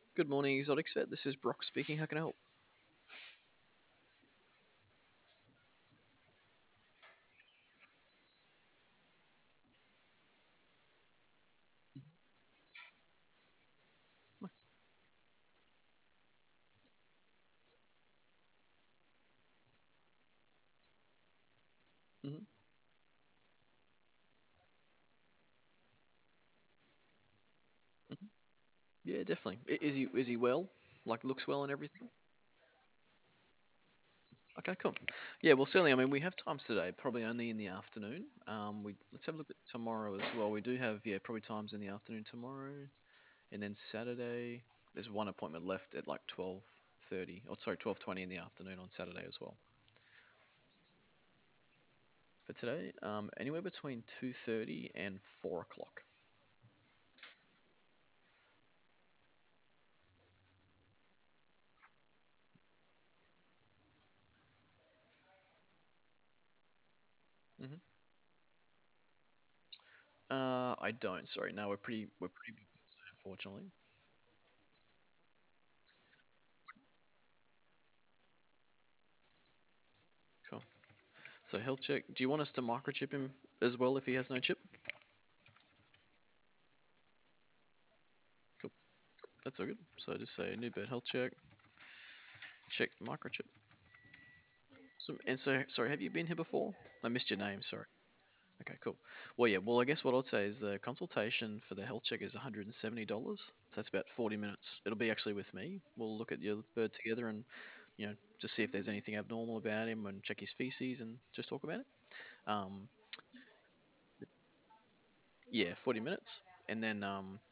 Good morning, Exotic Vet. This is Brock speaking. How can I help? hmm hmm Yeah, definitely. Is he well? Like looks well and everything? Okay, cool. Yeah, well, certainly. I mean, we have times today, probably only in the afternoon. We let's have a look at tomorrow as well. We do have probably times in the afternoon tomorrow, and then Saturday. There's one appointment left at like 12:30, or sorry, 12:20 in the afternoon on Saturday as well. For today, anywhere between 2:30 and 4 o'clock. hmm I don't. Sorry, no, we're pretty busy, unfortunately. Cool. So health check. Do you want us to microchip him as well if he has no chip? Cool. That's all good. So just say new bird health check. Check microchip. So sorry, have you been here before? I missed your name. Sorry. Okay, cool. Well, yeah. Well, I guess what I'd say is the consultation for the health check is $170. So that's about 40 minutes. It'll be actually with me. We'll look at your bird together and just see if there's anything abnormal about him and check his feces and just talk about it. Um, yeah, 40 minutes, and then